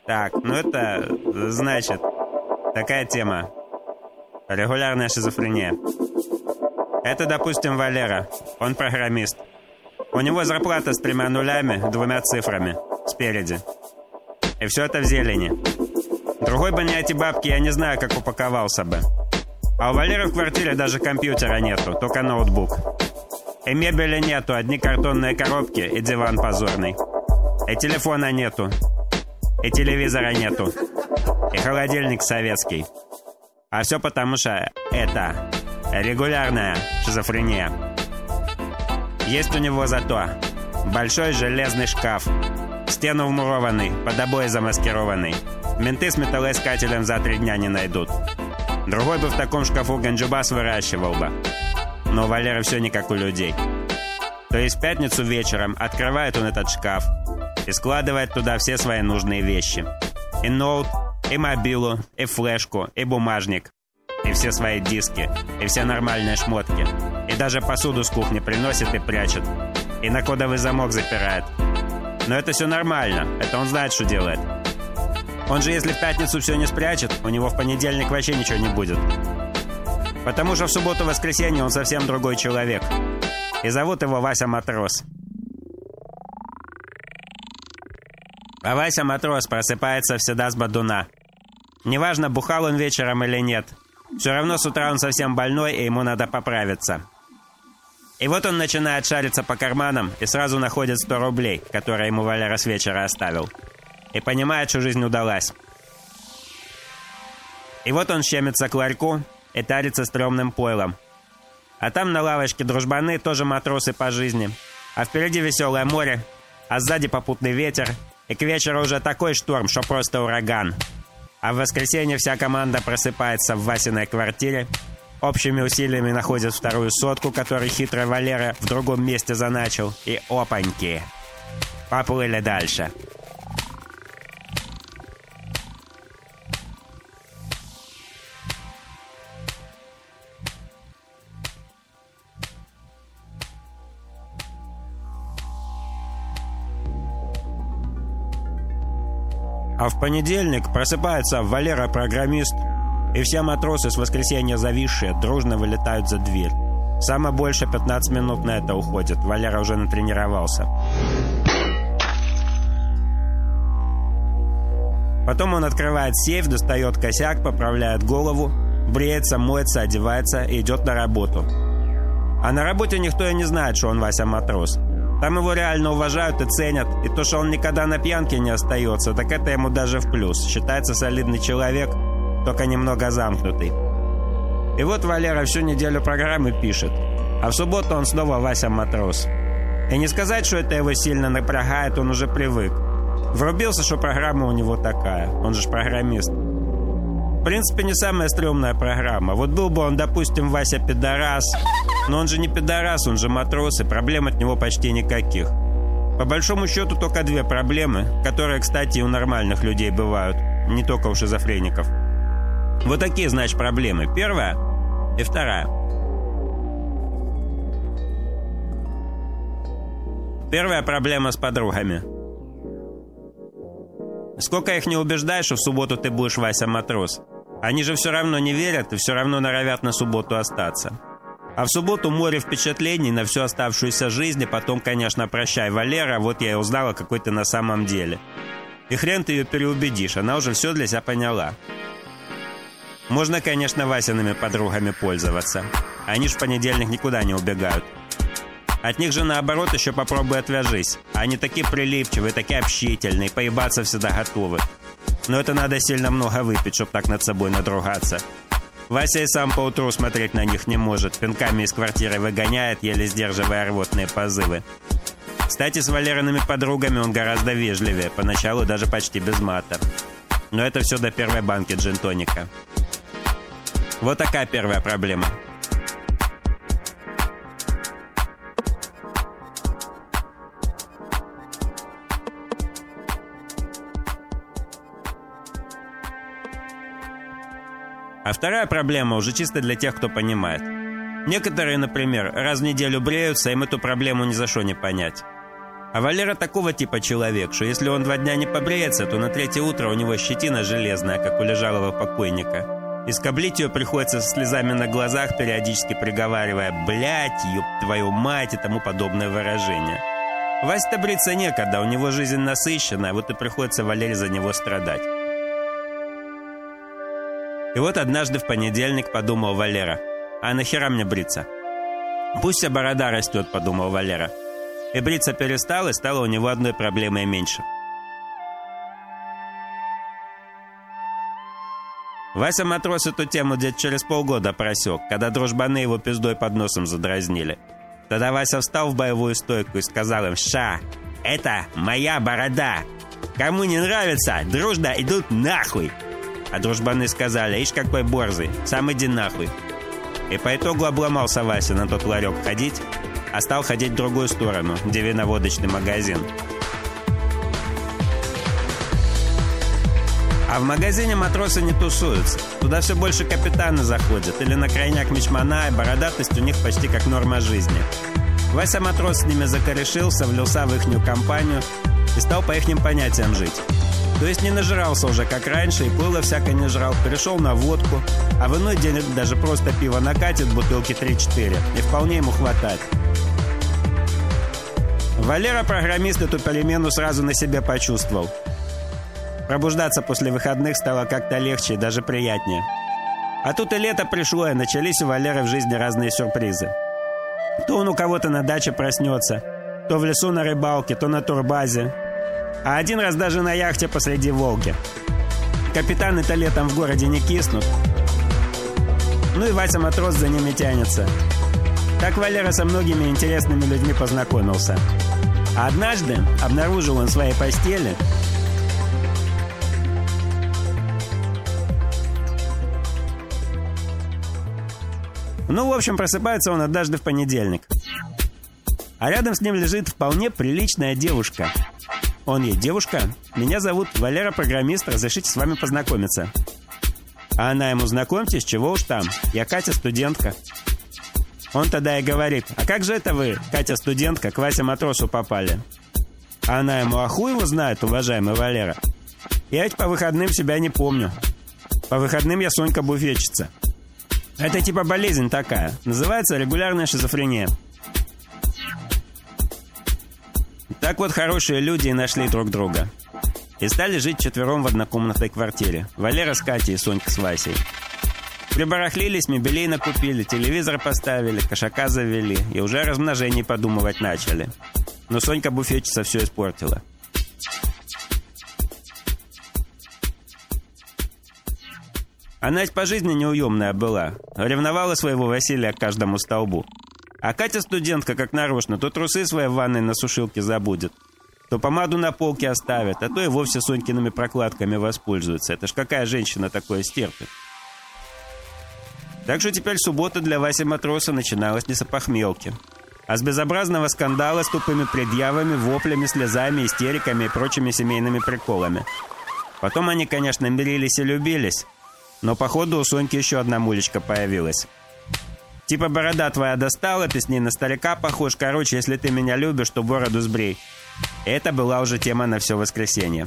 Так, ну это, значит, такая тема. Регулярная шизофрения. Это, допустим, Валера. Он программист. У него зарплата с 3 нулями, 2 цифрами. Спереди. И все это в зелени. Другой бы на эти бабки, я не знаю, как упаковался бы. А у Валеры в квартире даже компьютера нету, только ноутбук. И мебели нету, одни картонные коробки и диван позорный. И телефона нету. И телевизора нету. И холодильник советский. А все потому, что это регулярная шизофрения. Есть у него зато большой железный шкаф, в стену вмурованный, под обои замаскированный. Менты с металлоискателем за 3 дня не найдут. Другой бы в таком шкафу ганджубас выращивал бы. Но у Валеры все не как у людей. То есть в пятницу вечером открывает он этот шкаф и складывает туда все свои нужные вещи. И ноут, и мобилу, и флешку, и бумажник, и все свои диски, и все нормальные шмотки. И даже посуду с кухни приносит и прячет. И на кодовый замок запирает. Но это все нормально, это он знает, что делает. Он же, если в пятницу все не спрячет, у него в понедельник вообще ничего не будет. Потому что в субботу-воскресенье он совсем другой человек. И зовут его Вася Матрос. А Вася Матрос просыпается всегда с бодуна. Неважно, бухал он вечером или нет. Все равно с утра он совсем больной, и ему надо поправиться. И вот он начинает шариться по карманам и сразу находит 100 рублей, которые ему Валера с вечера оставил. И понимает, что жизнь удалась. И вот он щемится к ларьку и тарится стрёмным пойлом. А там на лавочке дружбаны, тоже матросы по жизни. А впереди веселое море, а сзади попутный ветер. И к вечеру уже такой шторм, что просто ураган. А в воскресенье вся команда просыпается в Васиной квартире. Общими усилиями находит 2-ю сотку, которую хитрый Валера в другом месте заначил. И опаньки. Поплыли дальше. А в понедельник просыпается Валера-программист, и все матросы с воскресенья зависшие дружно вылетают за дверь. Самое больше 15 минут на это уходит. Валера уже натренировался. Потом он открывает сейф, достает косяк, поправляет голову, бреется, моется, одевается и идет на работу. А на работе никто и не знает, что он Вася Матрос. Там его реально уважают и ценят, и то, что он никогда на пьянке не остается, так это ему даже в плюс. Считается солидный человек, только немного замкнутый. И вот Валера всю неделю программы пишет, а в субботу он снова Вася Матрос. И не сказать, что это его сильно напрягает, он уже привык. Врубился, что программа у него такая, он же программист. В принципе, не самая стрёмная программа. Вот был бы он, допустим, Вася пидорас, но он же не пидорас, он же матрос, и проблем от него почти никаких. По большому счету только 2 проблемы, которые, кстати, и у нормальных людей бывают, не только у шизофреников. Вот такие, значит, проблемы. 1-я и 2-я. 1-я проблема с подругами. Сколько их не убеждаешь, что в субботу ты будешь Вася Матрос. Они же все равно не верят и все равно норовят на субботу остаться. А в субботу море впечатлений на всю оставшуюся жизнь, и потом, конечно, прощай, Валера, вот я и узнала, какой ты на самом деле. И хрен ты ее переубедишь, она уже все для себя поняла. Можно, конечно, Васиными подругами пользоваться. Они ж в понедельник никуда не убегают. От них же, наоборот, еще попробуй отвяжись. Они такие прилипчивые, такие общительные, поебаться всегда готовы. Но это надо сильно много выпить, чтобы так над собой надругаться. Вася и сам поутру смотреть на них не может. Пинками из квартиры выгоняет, еле сдерживая рвотные позывы. Кстати, с Валериными подругами он гораздо вежливее. Поначалу даже почти без мата. Но это все до 1-й банки джин-тоника. Вот такая 1-я проблема. А 2-я проблема уже чисто для тех, кто понимает. Некоторые, например, раз в неделю бреются, им эту проблему ни за что не понять. А Валера такого типа человек, что если он 2 дня не побреется, то на 3-е утро у него щетина железная, как у лежалого покойника. И скоблить ее приходится со слезами на глазах, периодически приговаривая «блядь», «ёб твою мать» и тому подобное выражение. Васе-то бриться некогда, у него жизнь насыщенная, вот и приходится Валере за него страдать. И вот однажды в понедельник подумал Валера: «А нахера мне бриться?» «Пусть вся борода растет», — подумал Валера. И бриться перестал, и стало у него одной проблемой меньше. Вася Матрос эту тему где-то через полгода просек, когда дружбаны его пиздой под носом задразнили. Тогда Вася встал в боевую стойку и сказал им: «Ша, это моя борода. Кому не нравится, дружно идут нахуй». А дружбаны сказали: «Ишь, какой борзый, сам иди нахуй». И по итогу обломался Вася на тот ларек ходить, а стал ходить в другую сторону, где виноводочный магазин. А в магазине матросы не тусуются. Туда все больше капитаны заходят, или на крайняк мичмана, и бородатость у них почти как норма жизни. Вася Матрос с ними закорешился, влился в ихнюю компанию и стал по ихним понятиям жить. То есть не нажрался уже, как раньше, и пыло всяко не жрал, перешел на водку, а в иной день даже просто пиво накатит, бутылки 3-4, и вполне ему хватает. Валера-программист эту перемену сразу на себе почувствовал. Пробуждаться после выходных стало как-то легче и даже приятнее. А тут и лето пришло, и начались у Валеры в жизни разные сюрпризы. То он у кого-то на даче проснется, то в лесу на рыбалке, то на турбазе. А один раз даже на яхте посреди Волги. Капитаны-то летом в городе не киснут. Ну и Вася Матрос за ними тянется. Так Валера со многими интересными людьми познакомился. А однажды обнаружил он в своей постели в общем, просыпается он однажды в понедельник. А рядом с ним лежит вполне приличная девушка. Он ей: «Девушка, меня зовут Валера-программист, разрешите с вами познакомиться». А она ему: «Знакомьтесь, чего уж там, я Катя, студентка». Он тогда и говорит: «А как же это вы, Катя, студентка, к Васе Матросу попали?» А она ему: «А хуй его знает, уважаемый Валера. Я ведь по выходным себя не помню. По выходным я Сонька-буфетчица. Это типа болезнь такая, называется регулярная шизофрения». Так вот, хорошие люди и нашли друг друга. И стали жить вчетвером в однокомнатной квартире. Валера с Катей и Сонька с Васей. Прибарахлились, мебелей накупили, телевизор поставили, кошака завели. И уже о размножении подумывать начали. Но Сонька-буфетчица все испортила. Она ведь по жизни неуемная была. Ревновала своего Василия к каждому столбу. А Катя-студентка, как нарочно, то трусы свои в ванной на сушилке забудет, то помаду на полке оставит, а то и вовсе Сонькиными прокладками воспользуется. Это ж какая женщина такое стерпит? Так что теперь суббота для Васи Матроса начиналась не с опохмелки, а с безобразного скандала с тупыми предъявами, воплями, слезами, истериками и прочими семейными приколами. Потом они, конечно, мирились и любились, но походу у Соньки еще одна мулечка появилась. Типа: «Борода твоя достала, ты с ней на старика похож. Короче, если ты меня любишь, то бороду сбрей». Это была уже тема на все воскресенье.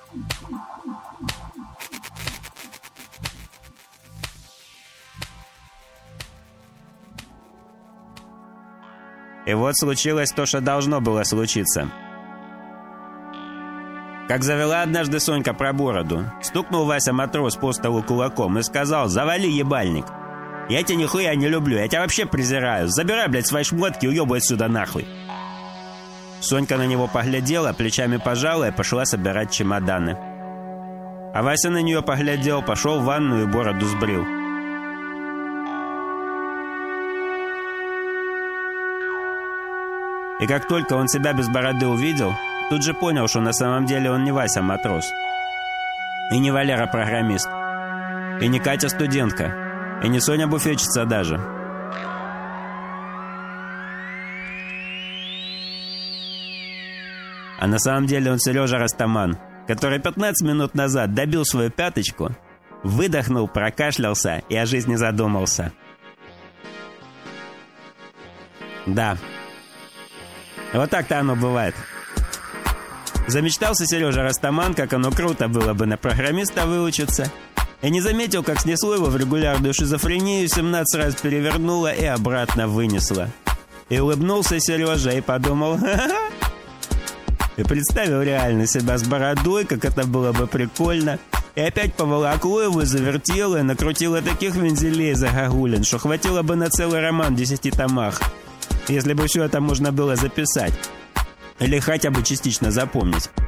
И вот случилось то, что должно было случиться. Как завела однажды Сонька про бороду, стукнул Вася Матрос по столу кулаком и сказал: «Завали, ебальник. Я тебя нихуя не люблю, я тебя вообще презираю. Забирай, блядь, свои шмотки и уебай отсюда нахуй». Сонька на него поглядела, плечами пожала и пошла собирать чемоданы. А Вася на нее поглядел, пошел в ванную и бороду сбрил. И как только он себя без бороды увидел, тут же понял, что на самом деле он не Вася Матрос. И не Валера-программист. И не Катя-студентка. И не Соня-буфетчица даже. А на самом деле он Сережа Растаман, который 15 минут назад добил свою пяточку, выдохнул, прокашлялся и о жизни задумался. Да. Вот так-то оно бывает. Замечтался Сережа Растаман, как оно круто было бы на программиста выучиться. И не заметил, как снесло его в регулярную шизофрению, 17 раз перевернуло и обратно вынесло. И улыбнулся Сережа и подумал: ха-ха. И представил реально себя с бородой, как это было бы прикольно. И опять поволокло его, завертело и накрутило таких вензелей загогулин, что хватило бы на целый роман в 10 томах, если бы все это можно было записать. Или хотя бы частично запомнить.